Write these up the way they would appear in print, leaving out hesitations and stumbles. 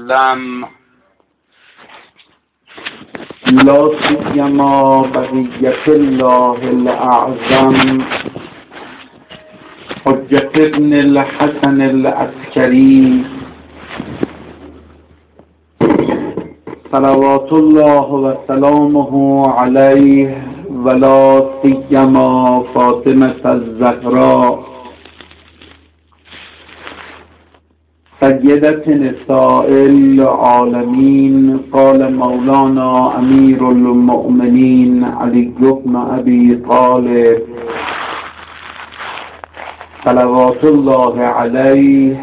وسلم لا سیما بقیت الله الاعظم حجت ابن الحسن العسکری صلوات الله و سلامه علیه ولا سیما فاطمة الزهراء سیدة نساء العالمین. قال مولانا امیر المؤمنین علی بن ابی طالب صلوات الله علیه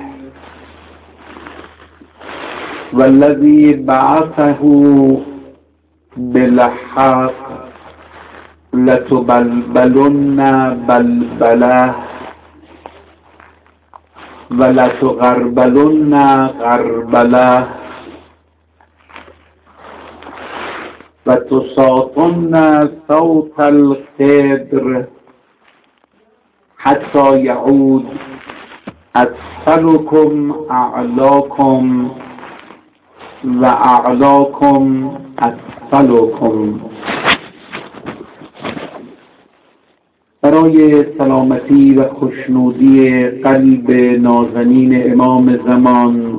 والذی بعثه بالحق لتبلبلن بلبله ولتغربلن غربله وتساطن صوت القدر حتی یعود اسفلکم اعلاکم و اعلاکم اسفلکم. برای سلامتی و خوشنودی قلب نازنین امام زمان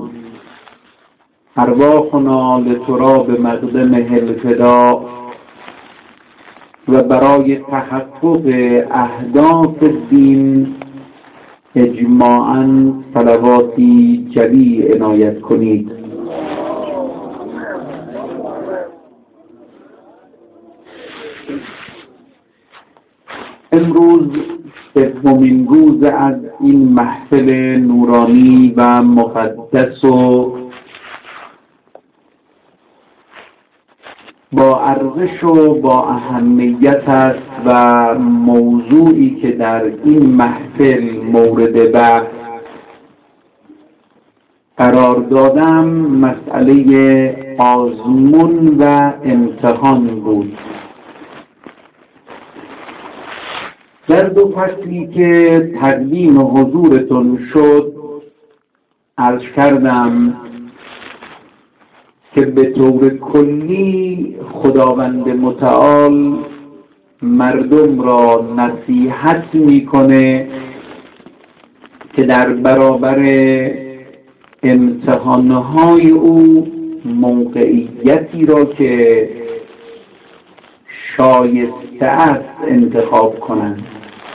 ارواحنا لتراب مقدمه الفداء و برای تحقق اهداف الدین اجماعاً صلواتی جلی عنایت کنید. امروز سومین روز از این محفل نورانی و مقدس و با ارزش و با اهمیت است و موضوعی که در این محفل مورد بحث قرار دادم مسئله آزمون و امتحان بود. در دو فصلی که تقدیم حضورتون شد عرض کردم که به طور کلی خداوند متعال مردم را نصیحت میکنه که در برابر امتحانهای او موقعیتی را که شایسته است انتخاب کنند.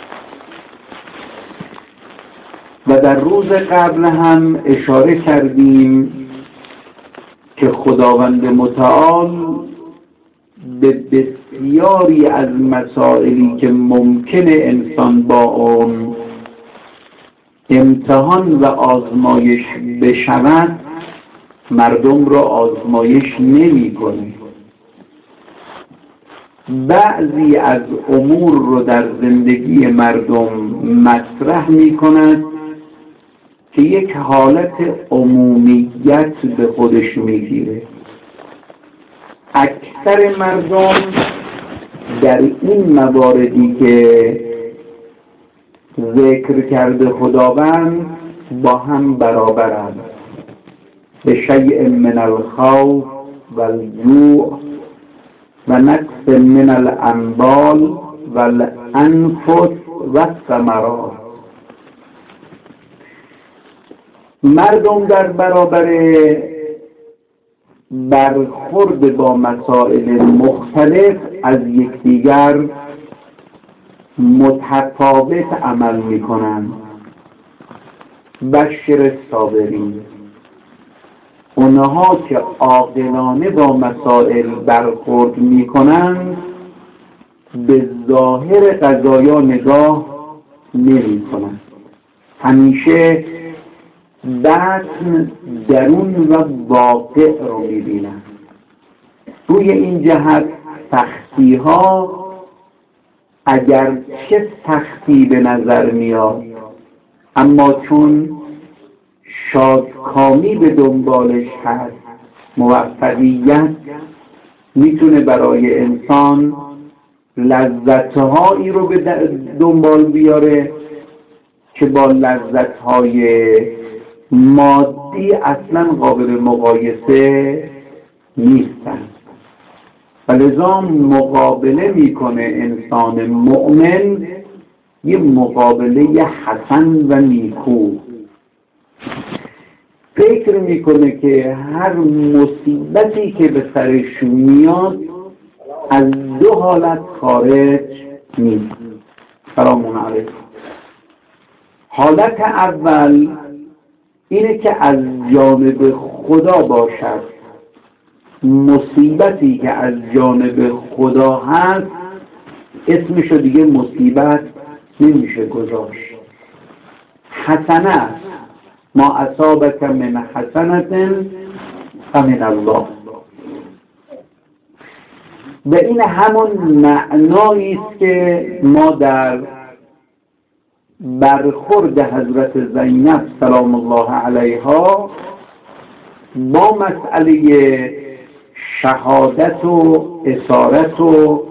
و در روز قبل هم اشاره کردیم که خداوند متعال به بسیاری از مسائلی که ممکنه انسان با اون امتحان و آزمایش بشود مردم را آزمایش نمی کنه. بعضی از امور رو در زندگی مردم مطرح می کند که یک حالت عمومیت به خودش میگیره. اکثر مردم در این مواردی که ذکر کرده خداوند با هم برابرند. به شیء من الخوف والجوع و نقص من الاموال والانفس والثمرات. مردم در برابر برخورد با مسائل مختلف از یکدیگر متفاوت عمل می‌کنند. بشر الصابرین، اونها که عاقلانه با مسائل برخورد می‌کنند به ظاهر قضایا نگاه نمی‌کنند. همیشه بطن، درون و واقع رو می‌بینند. روی این جهت سختی ها اگر چه سختی به نظر میاد اما چون شادکامی به دنبالش هست، موفقیت میتونه برای انسان لذت‌هایی رو به دنبال بیاره که با لذت‌های مادی اصلا قابل مقایسه نیستن و لذا مقابله میکنه انسان مؤمن یه مقابله حسن و نیکو. فکر میکنه که هر مصیبتی که به سرش میاد از دو حالت خارج نیست. سلام علیکم. حالت اول اینه که از جانب خدا باشد، مصیبتی که از جانب خدا هست اسمشو دیگه مصیبت نمیشه گذاشت، حسنه است. ما اصابک من حسنة فمن الله. و این همون معنایی است که ما در برخورد حضرت زینب سلام الله علیها با مسئله شهادت و اسارت و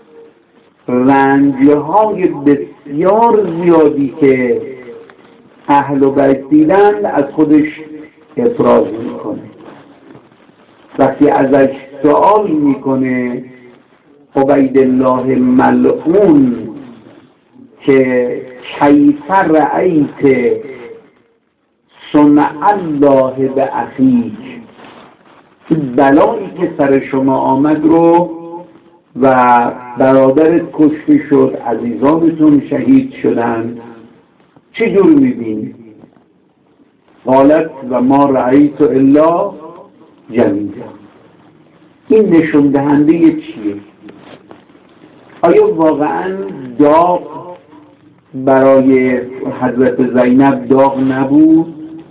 رنجهای بسیار زیادی که اهل بیت دیدند از خودش ابراز میکنه. وقتی ازش سوال میکنه عبیدالله ملعون که کیف رأیت صنع الله به اخیک، بلایی که سر شما آمد رو و برادرت کشته شد، عزیزانتون شهید شدن، چه جور میبینی؟ قالت و ما رأیت الا جمیلا. این نشون دهنده چیه؟ آیا واقعا داغ برای حضرت زینب داغ نبود؟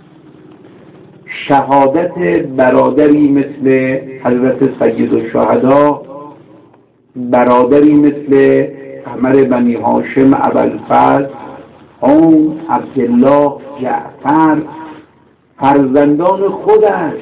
شهادت برادری مثل حضرت سید الشهدا، برادری مثل عمر بنی هاشم ابوالفضل، اون عبدالله، جعفر، فرزندان خودش،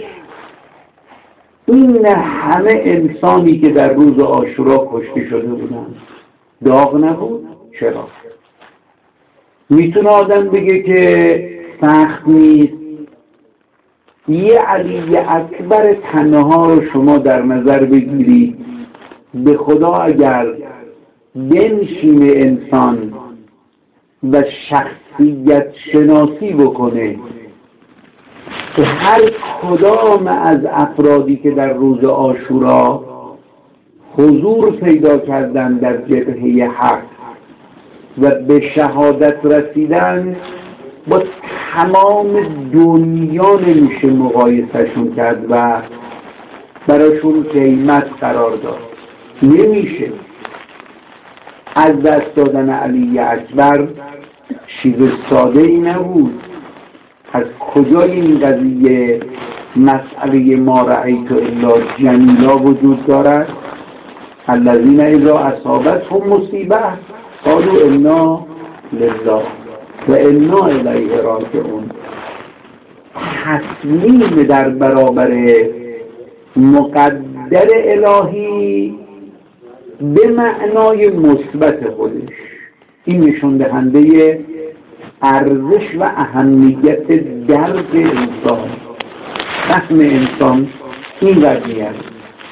این همه انسانی که در روز عاشورا کشته شده بودند داغ نبود؟ چرا؟ میتونه آدم بگه که سخت نیست. یه علی اکبر تنها رو شما در نظر بگیرید، به خدا اگر بنشینه انسان و شخصیت شناسی بکنه که هر کدام از افرادی که در روز عاشورا حضور پیدا کردن در جبهه حق و به شهادت رسیدن، با تمام دنیا نمیشه مقایسهشون کرد و براشون قیمت قرار داد. نمیشه. از دست دادن علی اکبر چیز ساده ای نبود. از کجای این قضیه مسئله ما رأیت الا جمیلا وجود دارد؟ الذین اذا اصابتهم مصیبه قالوا انا لله و انا الیه راجعون. تسلیم در برابر مقدر الهی به معنای مثبت خودش. این نشون دهنده ارزش و اهمیت درک انسان، فهم انسان این قضیه است.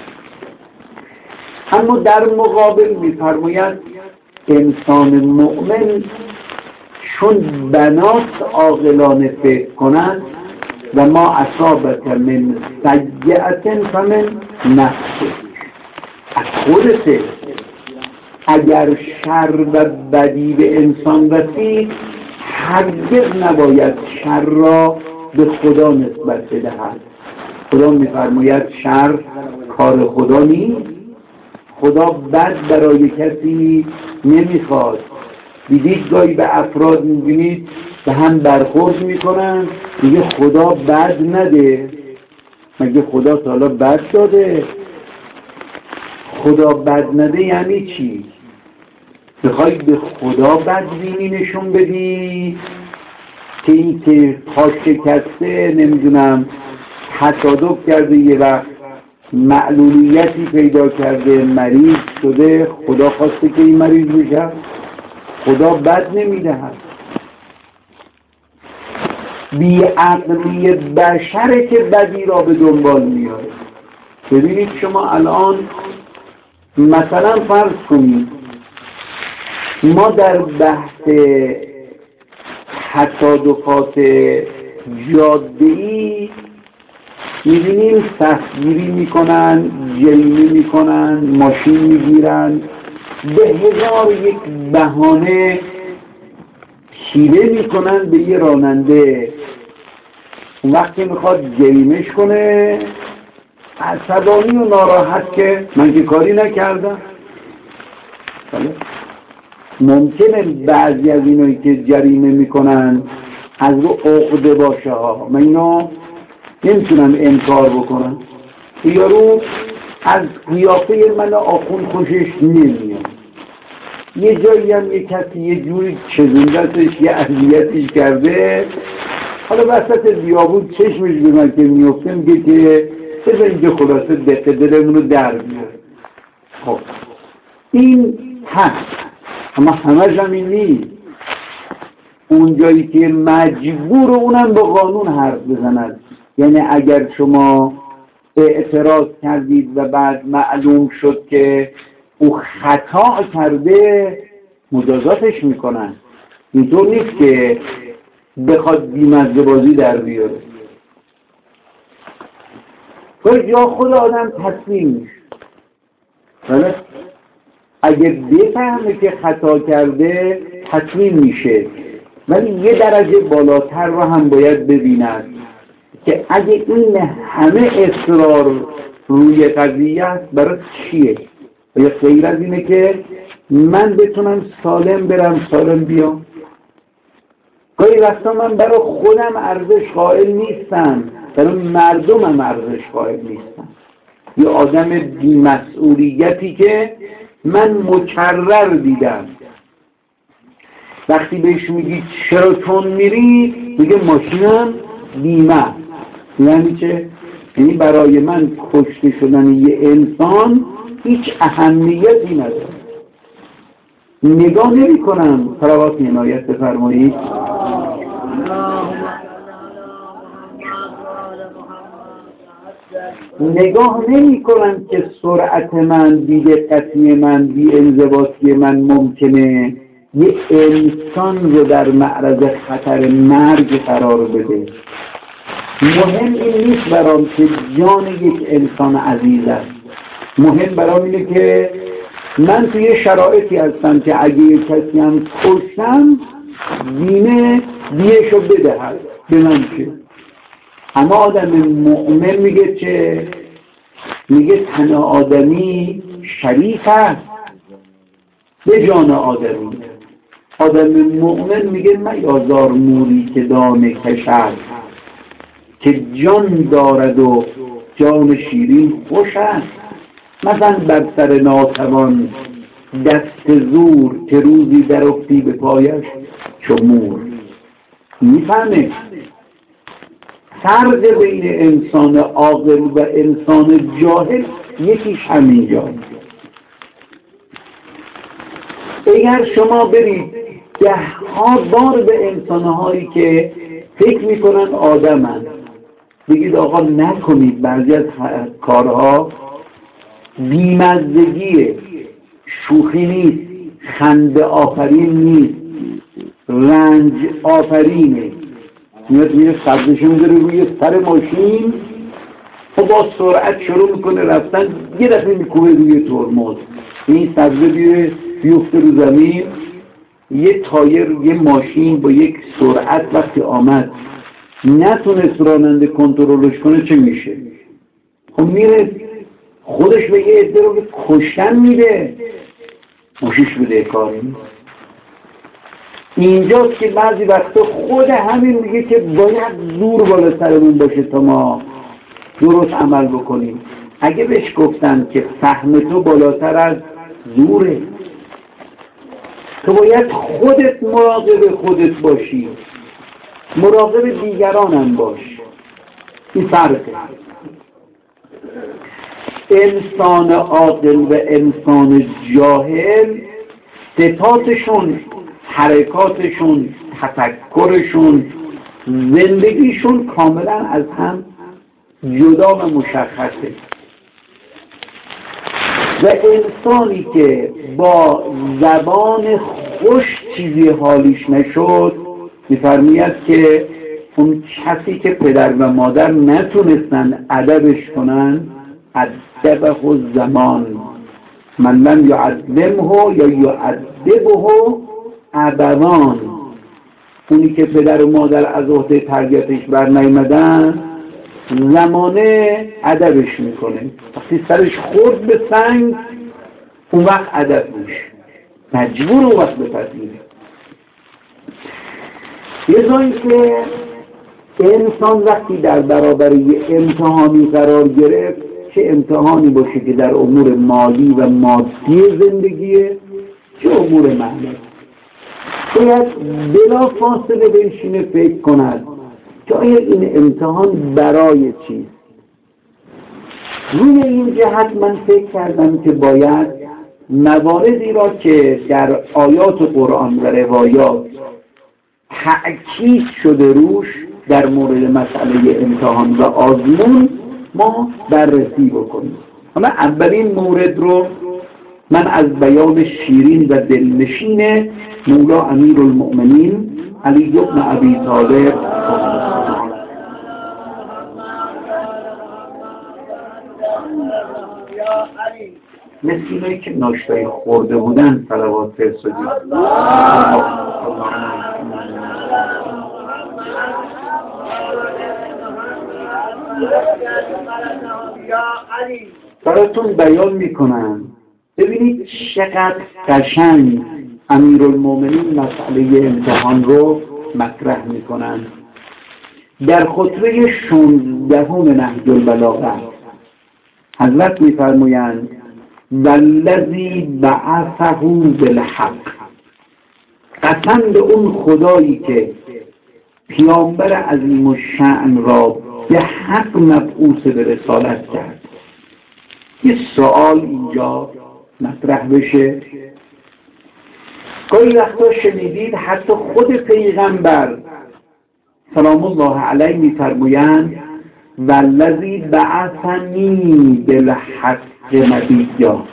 اما در مقابل می‌فرماید انسان مؤمن چون بنات عاقلانه فکر کند و ما اصابت من سیئة فمن نفسه، از خودته. اگر شر و بدی به انسان رسید هرگز نباید شر را به خدا نسبت بدهد. خدا می‌فرماید شر کار خدا نیست. خدا بد برای کسی نمیخواد. دیدید گاهی به افراد می‌بینید به هم برخورد میکنن، میگه خدا بد نده. مگه خدا تا حالا بد داده؟ خدا بد نده یعنی چی؟ بخوای به خدا بدبینی نشون بدی که این که پا شکسته نمیدونم تصادف کرده یه وقت معلولیتی پیدا کرده مریض شده، خدا خواسته که این مریض بشه؟ خدا بد نمیدهد. بی‌عقلی بشره که بدی را به دنبال میاره. ببینید شما الان مثلا فرض کنید ما در بحث تصادفات جاده‌ای می‌بینیم سختگیری میکنن، جریمه میکنن، ماشین میگیرن، به هزار یک بهانه حیله میکنن به یه راننده. وقتی میخواد جریمش کنه عصبانی و ناراحت که من که کاری نکردم. ممکنه بعضی از اینایی که جریمه میکنن از رو عقده باشه ها، من اینو نمیتونم انکار بکنم. یارو از قیافه من آخون خوشش نمیاد، یه جایی هم یه کسی یه جوری چزوندتش یه اذیتش کرده، حالا وسط بیابون چشمش به من که میفته میگه که بذار اینجا خلاصه دقیقه دلمون رو در بیاره. خب این هست، اما همه زمین نیست. اون جایی که مجبور اونم با قانون حرف بزند، یعنی اگر شما اعتراض کردید و بعد معلوم شد که او خطا کرده مجازاتش میکنن. اینطور نیست که بخواد بیمزه بازی در بیاره. یا خود آدم تسلیم میشه، اگه بفهمه که خطا کرده تسلیم میشه، ولی یه درجه بالاتر رو هم باید ببیند که اگه این همه اصرار روی قضیه است برای چیه؟ یا غیر از اینه که من بتونم سالم برم سالم بیام. گاهی وقتا من برای خودم ارزش قائل نیستم، برای مردمم ارزش قائل نیستم. یه آدم بی‌مسئولیتی که من مکرر دیدم، وقتی بهش میگی چرا تون میری میگه ماشینم بیمه. یعنی چه؟ یعنی برای من کشته شدن یه انسان هیچ اهمیتی نداره. نگاه نمی کنم. صلوات عنایت بفرمایید. نگاه نمی کنم که سرعت من، بی‌دقتی من، بی‌انضباطی من ممکنه یه انسان رو در معرض خطر مرگ قرار بده. مهم این نیست برام که جان یک انسان عزیز است، مهم برام اینه که من توی شرایطی هستم که اگه یک کسی هم کشتم بیمه دیهشو بدهد به من چه. اما آدم مؤمن میگه چه؟ میگه تن آدمی شریف است به جان آدمی. آدم مؤمن میگه میازار موری که دانه کشد، که جان دارد و جان شیرین خوش است. مثلا بر سر ناتوان دست زور، که روزی در افتی به پایش چو مور. میفهمه فرق بین انسان عاقل و انسان جاهل یکیش همینجاست. اگر شما برید 10 بار به انسانهایی که فکر میکنن آدمن بگید آقا نکنید، بعضی از کارها بیمزدگیه، شوخی نیست، خنده آفرین نیست، رنج آفرینه. میاد میره سبزشو میذاره روی سر ماشین و با سرعت شروع میکنه رفتن، یه دفعه میکوبه روی ترمز، این سبزه بیفته رو زمین. یه تایر یه ماشین با یک سرعت وقتی آمد نتونست راننده کنترلش کنه چه میشه؟ خب میره خودش به یه عده رو کشتن میده، مشیش بده کاری. اینجاست که بعضی وقتا خود همین میگه که باید زور بالا سرمون باشه تا ما درست عمل بکنیم. اگه بهش گفتن که فهم تو بالاتر از زوره، تو باید خودت مراقب خودت باشی، مراقب دیگران هم باش. این فرقه. انسان عاقل و انسان جاهل صفاتشون، حرکاتشون، تفکرشون، زندگیشون کاملا از هم جدا و مشخصه. و انسانی که با زبان خوش چیزی حالیش نشد، می‌فرماید که اون کسی که پدر و مادر نتونستن ادبش کنن، ادبه الزمان، من لم یعلمه یا یعذبه ابوان. اونی که پدر و مادر از عهده تربیتش بر نیامدن، زمانه ادبش میکنه. وقتی سرش خورد به سنگ، اون وقت ادب میشه، مجبور اون وقت بپذیره. یه جایی که انسان وقتی در برابر یه امتحانی قرار گرفت، چه امتحانی باشه که در امور مالی و مادی زندگیه، چه امور معنی، باید بلا فاصله بنشینه فکر کند که آیا این امتحان برای چیست. روی این جهت من فکر کردم که باید مواردی را که در آیات قرآن و روایات تأکید شده روش در مورد مسئله امتحان و آزمون ما بررسی بکنیم. حالا اولین مورد رو من از بیان شیرین و دلنشین مولا امیرالمؤمنین علی بن ابی طالب مثل اینایی که ناشتایی خورده بودن صلوات فرستادیم. براتون بیان میکنم، ببینید چقدر قشنگ امیرالمؤمنین مسئله امتحان رو مطرح میکنن. در خطبه 16 نهج البلاغه حضرت میفرمایند والذی بعثه بالحق، قسم به اون خدایی که پیامبر عظیم الشأن را به حق مبعوث به رسالت کرد. یه سوال اینجا مطرح بشه. گاهی وقتا شنیدید حتی خود پیغمبر سلام الله علیه می‌فرمایند والذی بعثنی بالحق نبیا.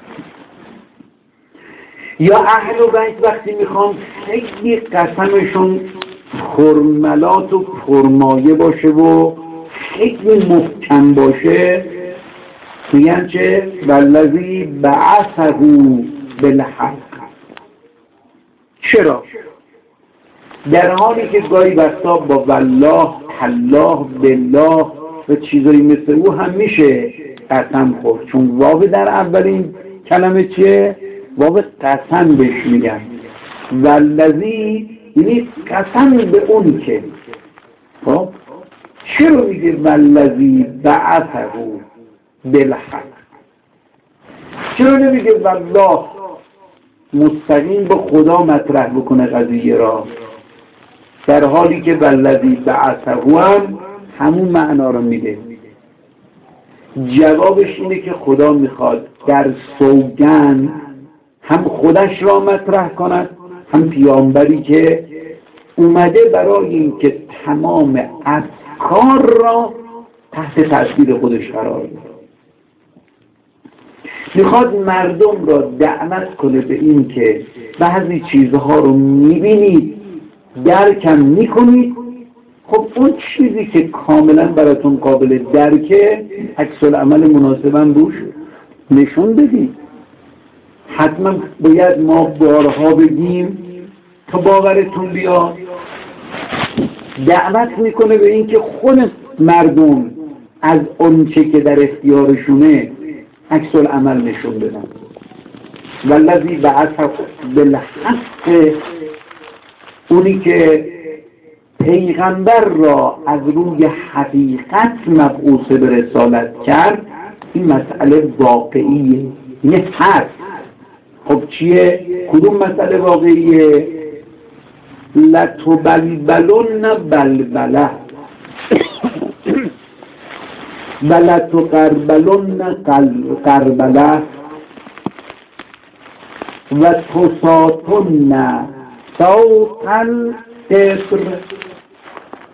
یا اهل بیت وقتی میخوام خیلی قسمشون فرملات و فرمایه باشه و خیلی محکم باشه، میگن چه والذی بعثه بالحق. چرا؟ در حالی که گاهی وقتا با والله، تالله، بالله و چیزایی مثل او هم میشه قسم خورد، چون واو در اولین کلمه چیه؟ واو قسم بهش میگن. والذی یعنی قسم به اون که. خب چرا میگه والذی بعثه بالحق؟ چرا نمیگه والله مستقیم به خدا مطرح بکنه قضیه را، در حالی که والذی بعثه هم همون معنا رو میده؟ جوابش اینه که خدا میخواد در سوگند هم خودش را مطرح کند، هم پیامبری که اومده برای اینکه تمام افکار را تحت تاثیر خودش قرار بده. میخواد مردم را دعوت کنه به این که بعضی چیزها رو میبینید، درکم میکنید، خب اون چیزی که کاملا براتون قابل درکه عکس العمل مناسبم روش نشون بدید. حتما باید ما بارها بگیم تا باورتون بیاد. دعوت میکنه به این که خود مردم از اون چه که در اختیارشونه عکس العمل نشون بدن. والذی بعث بالحق، اونی که پیغمبر را از روی حقیقت مبعوث به رسالت کرد، این مسئله واقعیه، این هست. خب چیه؟ کدوم مسئله واقعیه؟ لتبلبلن بلبله ولتقربلن قربله و تساطن صوت القبر.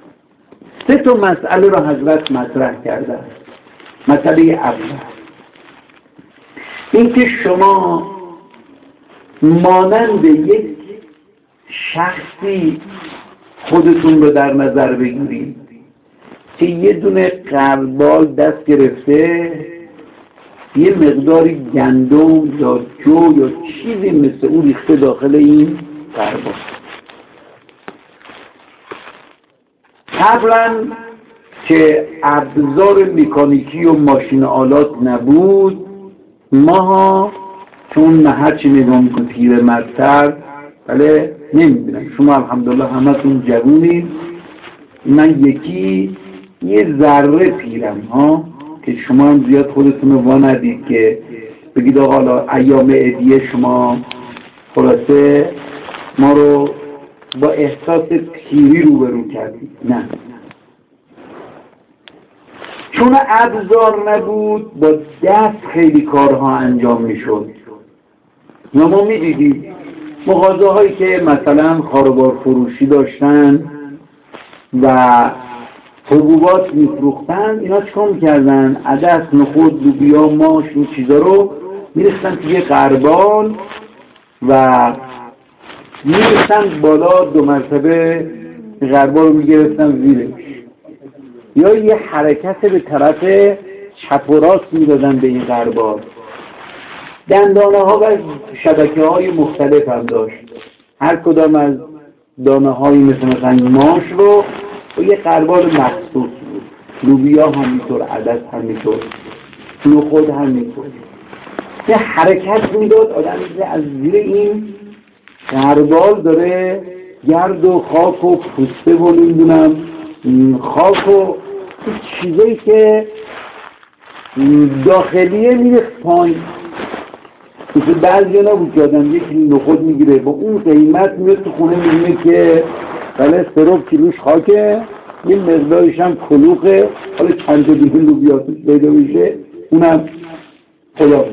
3 تا مسئله را حضرت مطرح کرده. مسئله اول این که شما مانند یک شخصی خودتون رو در نظر بگیرید که یه دونه قربال دست گرفته، یه مقداری گندم یا جو یا چیزی مثل اون ریخته داخل این قربال. قبلا که ابزار مکانیکی و ماشین آلات نبود، ما چون هرچی نگاه میکن پیر مردتر، بله نمیدونم، شما الحمدلله همتون جوونید، من یه ذره پیرم ها، که شما هم زیاد خودتون رو واندید که بگید آقا حالا ایام عیدیه شما خلاصه ما رو با احساس پیری روبرو کردید. نه، چون ابزار نبود با دست خیلی کارها انجام میشد. ما میدیدید مغازه هایی که مثلا خاروبار فروشی داشتن و حبوبات میفروختن، اینا چکار میکردن؟ عدس، نخود، لوبیا، ماش، این چیزا رو میرفتن توی قربال و میرفتن بالا، 2 مرتبه قربال رو میگرفتن زیرش، یا یه حرکت به طرف چپ و راست میدادن به این قربال. دندانه ها و شبکه های مختلف هم داشت. هر کدام از دانه هایی مثلا ماش رو و یه قربال مخصوص بود. لوبیا همینطور، عدس همینطور، نخود همینطور. یه حرکت میداد، آدم از زیر این قربال داره گرد و خاک و پوسته و نمیدونم خاک و چیزایی که داخلیه میره پایین. مثل بعضی نبود که آدم 1 کیلو نخود میگیره با اون قیمت میره تو خونه میبینه که بله 3 کیلوش خاکه، یه مقدارش هم کلوخه، حالا چند تا دیگه لوبیا توش پیدا بشه، اونم خدا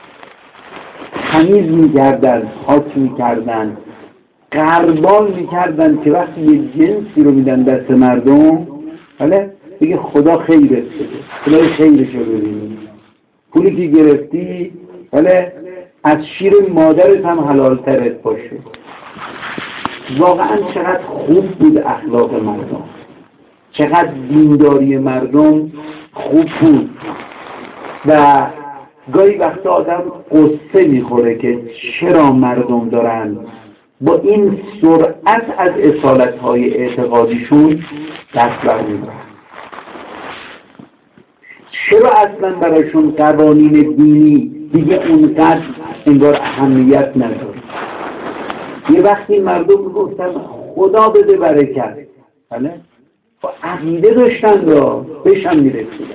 تمیز میکردن، خاک میکردن، قربال میکردن که وقتی یه جنسی رو میدن دست مردم، بله بگه خدا خیرت بده، خدای خیرش رو ببینی، پولی که گرفتی بله از شیر مادرت هم حلال ترت باشه. واقعا چقدر خوب بود اخلاق مردم، چقدر دینداری مردم خوب بود. و گاهی وقتا آدم قصه میخوره که چرا مردم دارن با این سرعت از اصالتهای اعتقادیشون دست برمی‌دارن. چرا اصلا براشون قوانین دینی دیگه اونقدر انگار اهمیت نداره؟ یه وقتی مردم میگفتن خدا بده برکت، بله با عقیده داشتن را بهشم میرسیدن.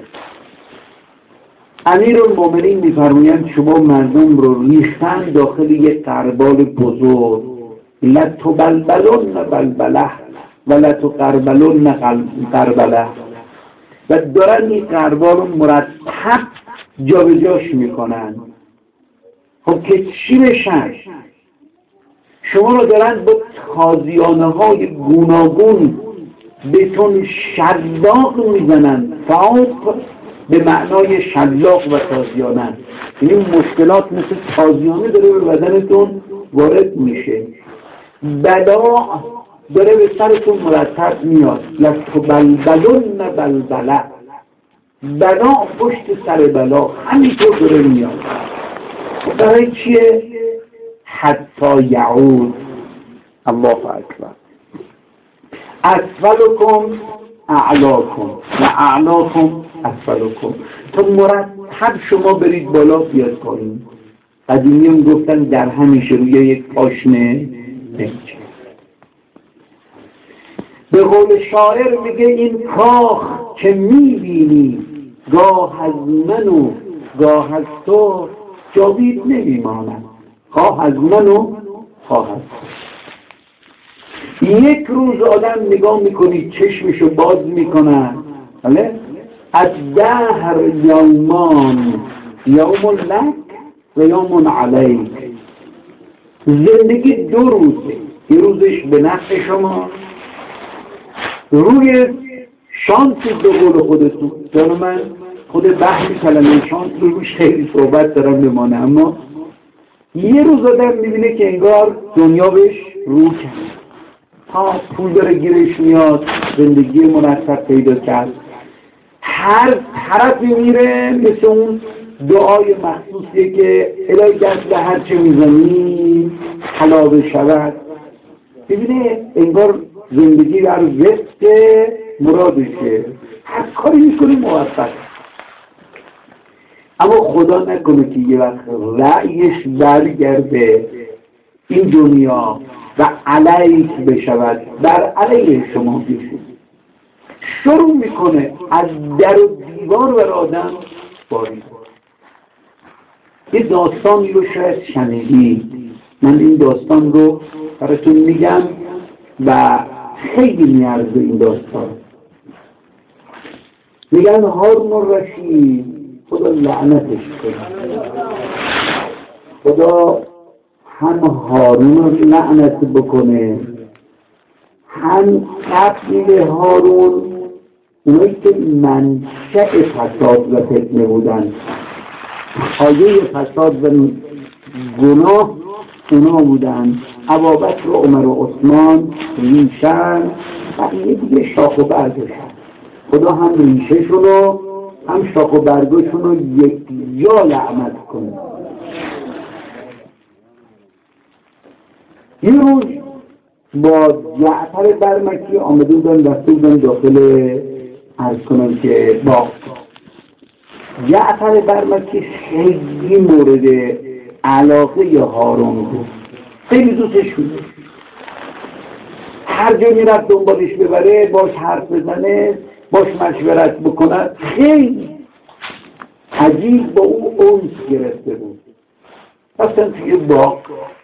امیرالمومنین میفرمایند شما مردم رو ریختن داخل یک قربال بزرگ، لتبلبلن بلبله و لتقربلن قربله، و دارن این قربال رو مرتب جابجاش میکنن. خب که چی بشن؟ شما رو دارن با تازیانه های گوناگون بهتون شلاق میزنن، فوق به معنای شلاق و تازیانه، یعنی مشکلات مثل تازیانه داره به بدنتون وارد میشه، بلا داره به سرتون مرتب میاد، لتبلبلن بلبله، بلا پشت سر بلا همینطور داره میاد. برای چیه؟ حتی یعود، الله اکبر، اسفلکم اعلاکم و اعلاکم اسفلکم، تا مرتب شما برید بالا بیاد پایین. قدیمی هم گفتن در همیشه روی یک پاشنه نمیشه. به قول شاعر میگه این کاخ که میبینی گاه از من و گاه از تو جاوید نمیماند، خواه از من و خواه از تو. یک روز آدم نگاه میکنی چشمشو باز میکنن، بله از دهر یومان، یوم لک و یوم علیک. زندگی 2 روزه، یه روزش به نفع شما، روی شانسی به قول خودتون جان من خود بحث کلمه شانس رو روش خیلی صحبت دارم بمانه، اما یه روز آدم میبینه که انگار دنیا بهش رو کرد، ها پول داره گیرش میاد، زندگی مناسب پیدا کرد، هر طرفی میره مثل اون دعای مخصوصیه که الهی دست به هر چه میزنی حلال شود. ببینه انگار زندگی بر وفق مرادشه، هر کاری میکنی موفق. اما خدا نکنه که یه وقت رأیش برگرده این دنیا و علیه بشود، بر علیه شما بشه، شروع میکنه از در و دیوار بر آدم بارید. یه داستانی رو شاید شنیدید، من این داستان رو براتون میگم و خیلی میارزه این داستان. میگن هارون الرشید خدا لعنتش کنه، خدا هم هارون رو لعنت بکنه، هم قبیل هارون اونایی که منشأ فساد و فتنه بودن، پایه فساد و گناه اونا بودن، ابوبکر و عمر و عثمان ریشن، بقیه دیگه شاخ و برگشن. خدا هم ریشهشون رو هم شاخ و برگشون رو یک جا لعنت کنه. یه روز با جعفر برمکی آمده بودن دسته بودن داخل عرض کنم که باغ. جعفر برمکی خیلی مورد علاقه هارون بود، خیلی دوستش بود، هر جا میرفت دنبالش ببره، باش حرف بزنه، باش مشورت بکنه، خیلی عجیب با او اونس گرفته بود. اصلا توی باغ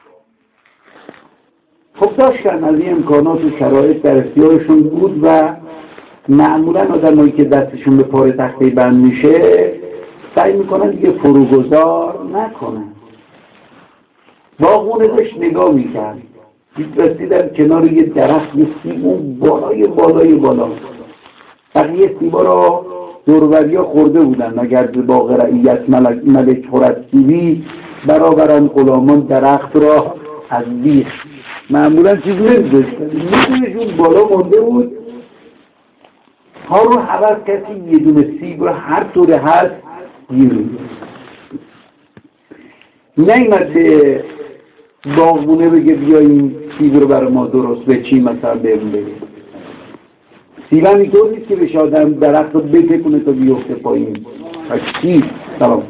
خب داشتن از این امکانات و شرایط در اختیارشون بود و معمولا آدمایی که دستشون به پاره تخته بند میشه سعی میکنن دیگه فروگذار نکنن. باغونه داشت نگاه میکرد، رسیدن کنار یه درخت، یه سیب اون بالای بالا، بقیه سیبا را دوروریا خورده بودن، اگر به باغ رعیت ملک خورد سیبی برابرن غلامان درخت را از بیخ. معمولا چیز نمیداشتن، میدونشون بالا مانده بود. هارون حوض کسی یه دونه سیب را هر طور هست گیرید، نیمد به باغبونه بگه بیا این سیب رو برای ما درست بچی مثلا بهمون بگه. سیب هم اینطور نیست که بشه آدم درخت رو بتکونه تا بیفته پایین. سیب سلام.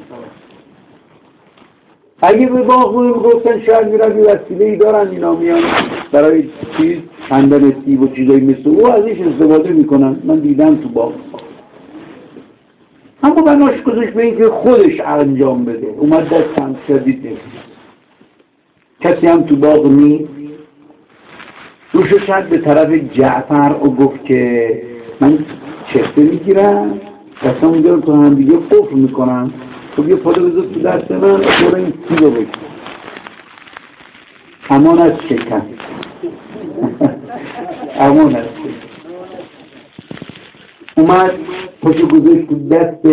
اگه به باغبونه بگفتن شاید میرن یه وسیله‌ای دارن اینا میان برای چیز کندن سیب و چیزایی مثل او ازش استفاده میکنن، من دیدم تو باغ. اما بناش گذاشت به اینکه خودش انجام بده، اومد دستم شدید نمید. کسی هم تو باغ نیست. روشو شد به طرف جعفر و گفت که من چفته میگیرم دستم میگیرم تو هم دیگه قفل میکنم، تو بیا پاده بذار تو دست من برو این سیبو بکن. امان از شکن امان از شکن. اومد پشو گذاشت تو دست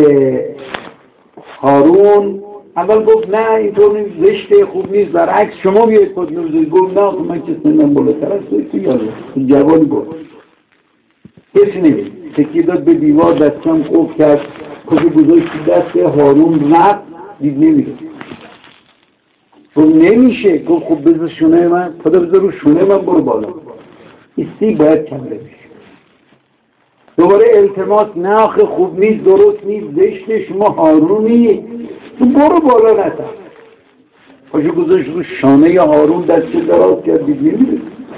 هارون. اول گفت نه اینطور نیست، زشته، خوب نیست، برعکس شما بیایید خود نمیزید. گفت نه من که سنم بالاتر است، تو یالا تو جوانی گفت کسی نمید. تکی داد به دیوار، دستم قفل کرد، پشو گذاشت تو دست هارون، رفت دید نمیره. گفت نمیشه. گفت خب بذار شونه من، خدا بذار رو شونه من، برو بالا، این سیب باید کنده بشه. دوباره التماس، نه آخه خوب نیست، درست نیست، زشته، شما هارونی، تو برو بالا نتر. پاشو گذاشت رو شانه هارون، دست دراز کرد، دید نمیره.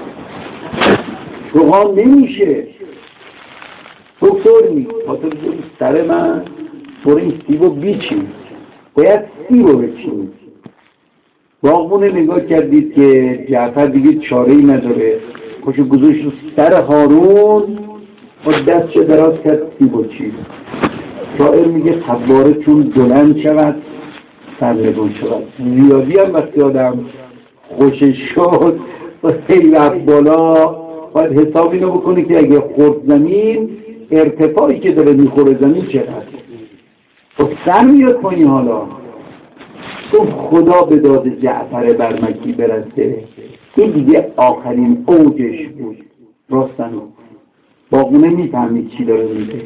گفت نمیشه. دکتر نیست، خاطر بذاری سر من، برو این سیبو بیچین، باید سیبو بچینید. باغبونه نگاه کردید که جعفر دیگه چاره‌ای نداره، پاشو گذاشت رو سر هارون و دست دراز کرد، سیبو چید. شاعر میگه خباره چون بلند شود سرنگون شود. زیادی هم وقتی آدم خوشش شد و خیلی رفت بالا، باید حساب اینو بکنه که اگه خورد زمین ارتفاعی که داره میخوره زمین چقدر خب سر میاد پایین. حالا تو خدا به داد جعفر برمکی برسه، این دیگه آخرین اوجش بود. راستنو باقونه میفهمید چی داره میگه.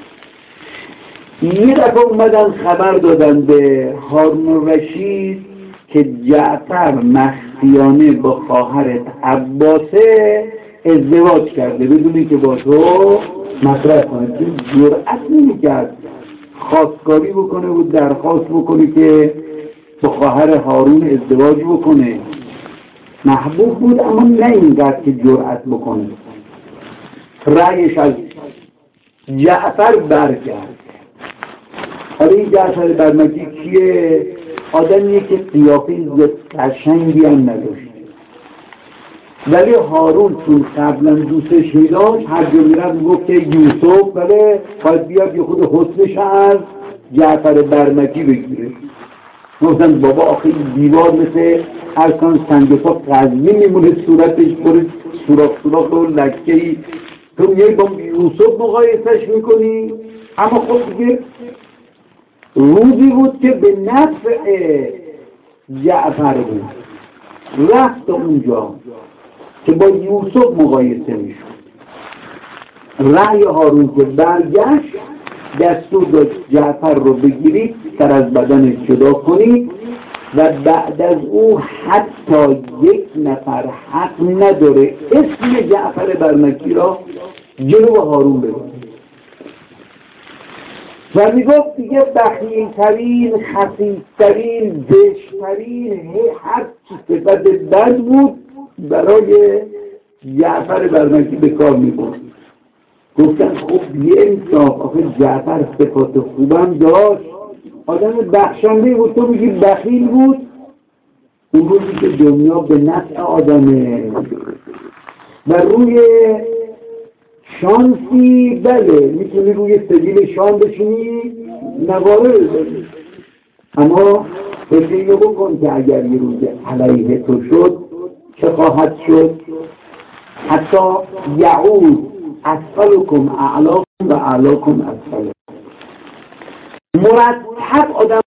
یه دفعه اومدن خبر دادن به هارون رشید که جعفر مخفیانه با خواهرت عباسه ازدواج کرده بدونی که با تو مطرح کنه. جرأت نمی‌کرد خواستگاری بکنه و درخواست بکنه که با خواهر هارون ازدواج بکنه. محبوب بود اما نه اینقدر که جرأت بکنه. رأیش از جعفر برگرد. حالا این جعفر برمکی کیه؟ آدمیه که قیافه قشنگی هم نداشت، ولی هارون چون قبلا دوستش میداشت هر جا میرفت میگفت که یوسف بله باید بیاد یه خود حسنش از جعفر برمکی بگیره. گفتن بابا آخه دیوار مثل ارکان سنگفا قضمی میمونه، صورتش پر سوراخ و لکه‌ای، تو میای با یوسف مقایسش میکنی. اما خب دیگه روزی بود که به نفع جعفر بود، رفت اونجا که با یوسف مقایسه میشد. رأی هارون که برگشت دستور داد جعفر رو بگیرید، سر از بدنش جدا کنید و بعد از او حتی یک نفر حق نداره اسم جعفر برمکی را جلو هارون ببرد. و میگفت دیگه بخیل‌ترین، خسیس‌ترین، زشت‌ترین هر چی صفت بد بود برای جعفر برمکی به کار می‌برد. گفتن خب یه انصاف، آخه جعفر صفات خوبم داشت، آدم بخشنده بود، تو میگی بخیل بود. اون روزی که دنیا به نفع آدمه و روی شانسی بله میتونی روی سجیل شان بشینی نواره بزنی، اما فکر اینو بکن که اگر یه روز علیه تو شد چه خواهد شد. حتی یعود اسفلکم اعلاکم و اعلاکم اسفلکم. مرتب آدم